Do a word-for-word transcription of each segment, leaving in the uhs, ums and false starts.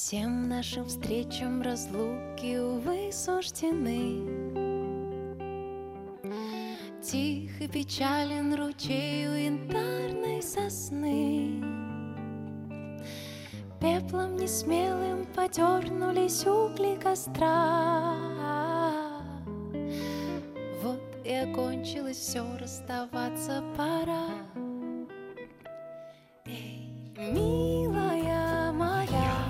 Всем нашим встречам разлуки, увы, суждены. Тих и печален ручей у янтарной сосны. Пеплом несмелым подернулись угли костра. Вот и окончилось все, расставаться пора. Эй, милая моя,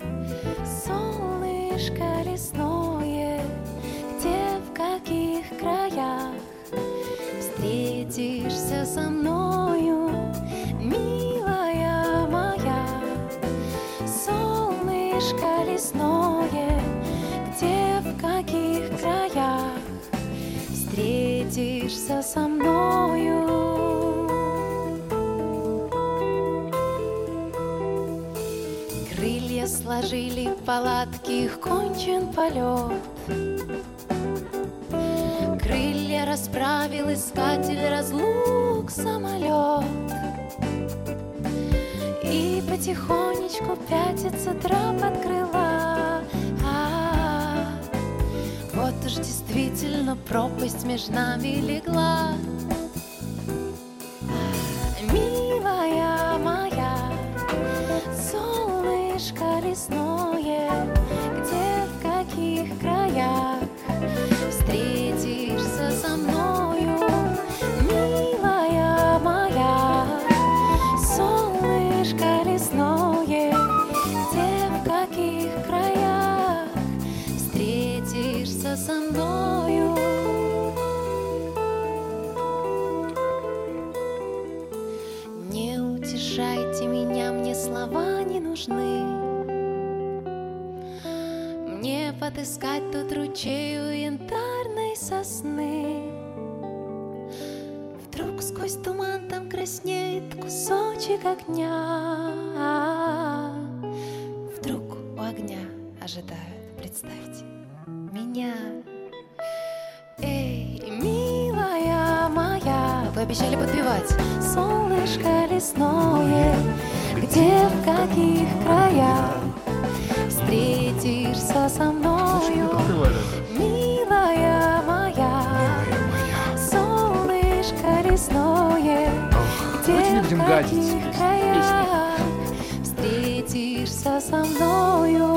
солнышко лесное, где, в каких краях встретишься со мною, милая моя, солнышко лесное, где, в каких краях встретишься со мною. Крылья сложили палатки, их кончен полет. Крылья расправил искатель разлук самолет. И потихонечку пятится трап от крыла. А-а-а. Вот уж действительно пропасть между нами легла. Милая моя, солнышко лесное, где, в каких краях встретишься со мною, милая моя, солнышко лесное, где, в каких краях встретишься со мною. Не утешайте меня, мне слова не нужны. Мне подыскать тут ручей у янтарной сосны. Вдруг сквозь туман там краснеет кусочек огня. Вдруг у огня ожидают, представьте, меня. Эй, милая моя, вы обещали подпевать. Солнышко лесное, где, в каких краях встретишься со мною, милая моя, солнышко лесное, где, в каких краях встретишься со мною.